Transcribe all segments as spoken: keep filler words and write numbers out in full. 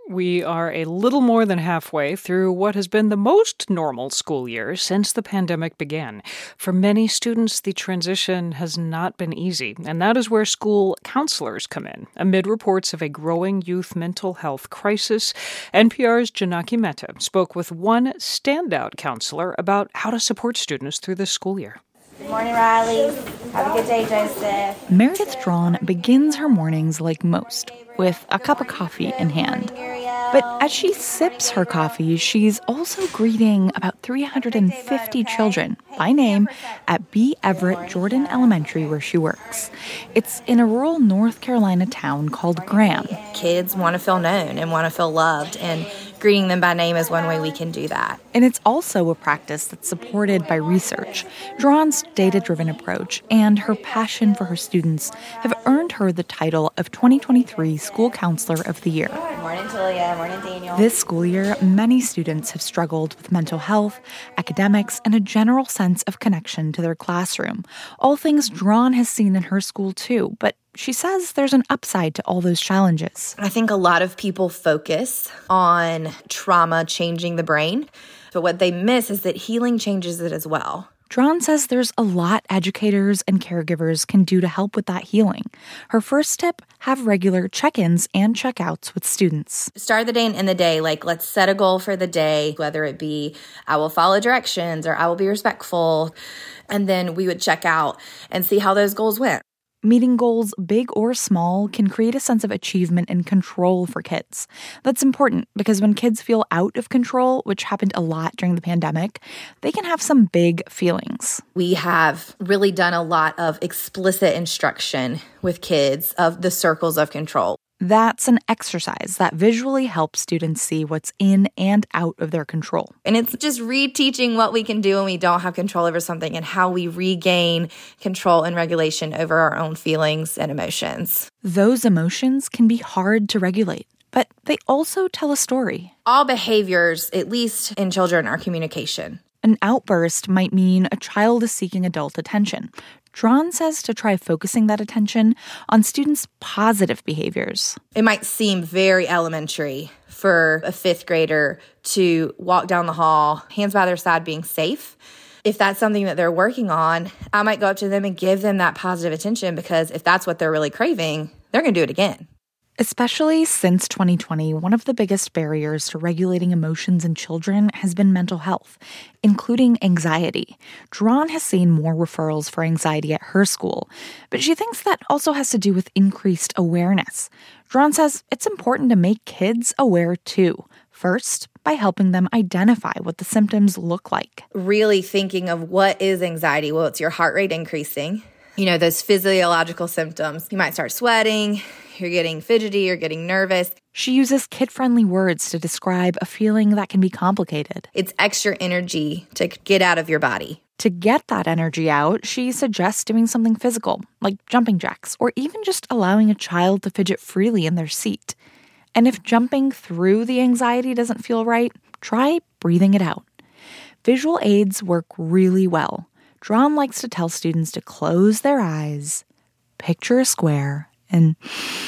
We are a little more than halfway through what has been the most normal school year since the pandemic began. For many students, the transition has not been easy, and that is where school counselors come in. Amid reports of a growing youth mental health crisis, N P R's Janaki Mehta spoke with one standout counselor about how to support students through this school year. Good morning, Riley. Have a good day, Joseph. Meredith Drawn begins her mornings like most, with a cup of coffee in hand. But as she sips her coffee, she's also greeting about three hundred fifty children by name at B. Everett Jordan Elementary, where she works. It's in a rural North Carolina town called Graham. Kids want to feel known and want to feel loved, and greeting them by name is one way we can do that. And it's also a practice that's supported by research. Drawn's data-driven approach and her passion for her students have earned her the title of twenty twenty-three School Counselor of the Year. Good morning, Julia. Morning, Daniel. This school year, many students have struggled with mental health, academics, and a general sense of connection to their classroom. All things Drawn has seen in her school, too, but she says there's an upside to all those challenges. I think a lot of people focus on trauma changing the brain, but what they miss is that healing changes it as well. Drawn says there's a lot educators and caregivers can do to help with that healing. Her first tip, have regular check-ins and check-outs with students. Start the day and end the day. Like, let's set a goal for the day, whether it be I will follow directions or I will be respectful. And then we would check out and see how those goals went. Meeting goals, big or small, can create a sense of achievement and control for kids. That's important because when kids feel out of control, which happened a lot during the pandemic, they can have some big feelings. We have really done a lot of explicit instruction with kids of the circles of control. That's an exercise that visually helps students see what's in and out of their control. And it's just reteaching what we can do when we don't have control over something and how we regain control and regulation over our own feelings and emotions. Those emotions can be hard to regulate, but they also tell a story. All behaviors, at least in children, are communication. An outburst might mean a child is seeking adult attention. Drawn says to try focusing that attention on students' positive behaviors. It might seem very elementary for a fifth grader to walk down the hall, hands by their side, being safe. If that's something that they're working on, I might go up to them and give them that positive attention, because if that's what they're really craving, they're going to do it again. Especially since twenty twenty, one of the biggest barriers to regulating emotions in children has been mental health, including anxiety. Drawn has seen more referrals for anxiety at her school, but she thinks that also has to do with increased awareness. Drawn says it's important to make kids aware too. First, by helping them identify what the symptoms look like. Really thinking of what is anxiety. Well, it's your heart rate increasing. You know, those physiological symptoms. You might start sweating. You're getting fidgety, you're getting nervous. She uses kid-friendly words to describe a feeling that can be complicated. It's extra energy to get out of your body. To get that energy out, she suggests doing something physical, like jumping jacks, or even just allowing a child to fidget freely in their seat. And if jumping through the anxiety doesn't feel right, try breathing it out. Visual aids work really well. Drawn likes to tell students to close their eyes, picture a square, and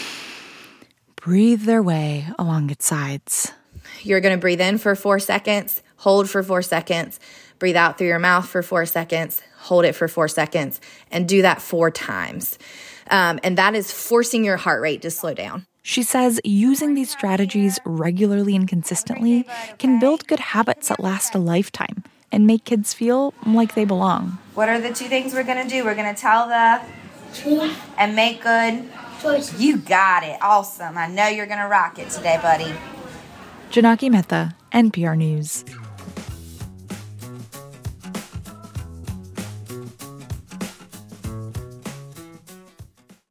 breathe their way along its sides. You're going to breathe in for four seconds, hold for four seconds, breathe out through your mouth for four seconds, hold it for four seconds, and do that four times. Um, and that is forcing your heart rate to slow down. She says using these strategies regularly and consistently can build good habits that last a lifetime and make kids feel like they belong. What are the two things we're going to do? We're going to tell the truth and make good choices. You got it. Awesome. I know you're going to rock it today, buddy. Janaki Mehta, N P R News.